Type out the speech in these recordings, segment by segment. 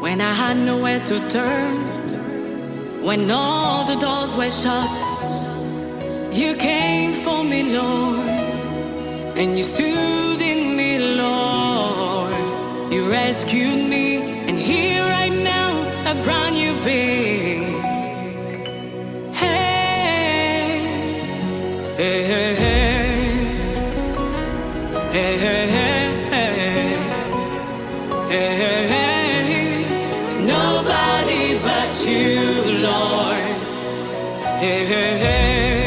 when I had nowhere to turn, when all the doors were shut. You came for me, Lord, and you stood in me, Lord. You rescued me, and here right now, a brand new being. Hey, hey, hey, hey, hey, hey, hey, hey, hey, hey. Nobody but you, Lord. Hey, hey, hey.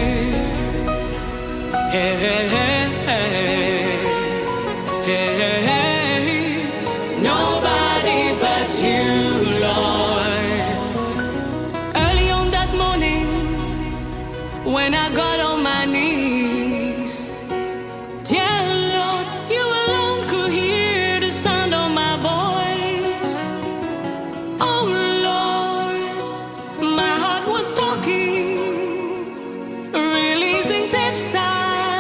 Hey, hey, hey, hey, hey, hey. Nobody but you, Lord. Early on that morning, when I got on my knees, dear Lord, you alone could hear the sound of my voice. Oh Lord, my heart was talking, releasing deep sighs.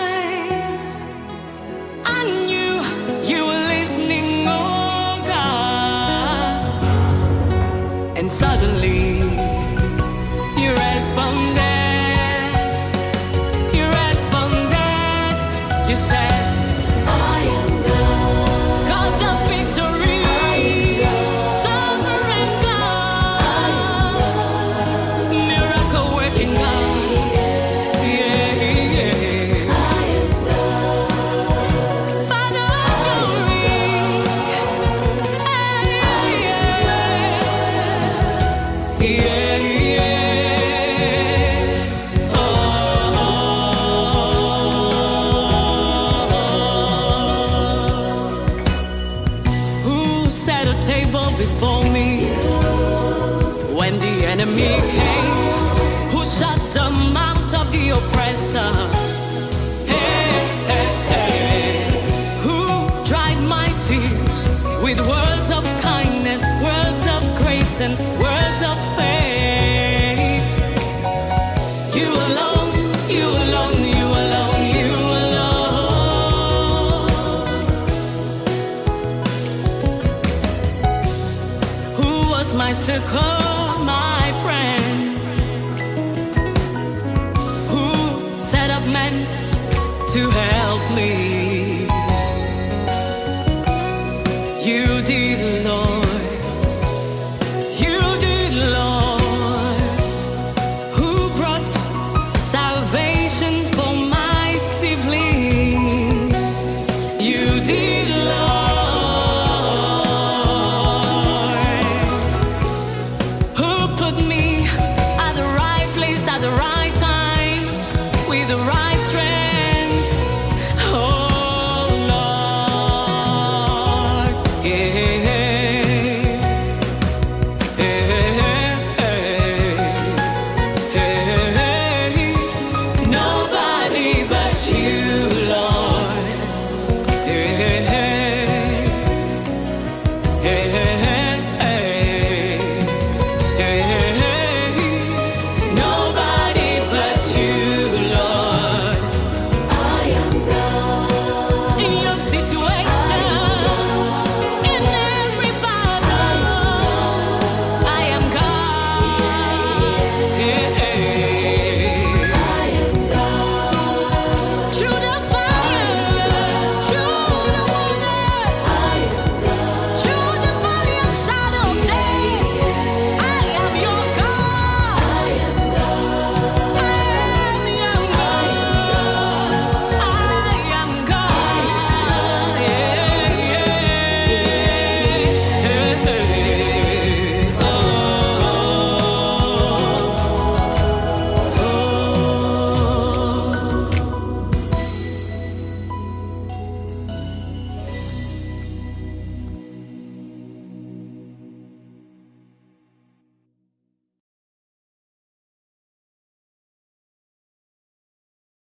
And suddenly you responded, you said, I am God, God of victory, sovereign God, miracle working God, yeah, yeah. I am God, Father of glory, yeah, yeah. Oh, who set a table before me when the enemy came? Who shut the mouth of the oppressor? Hey, hey, hey. Who dried my tears with words of kindness, words of grace, and words of faith? You alone, you alone, you alone, you alone. Who was my circle?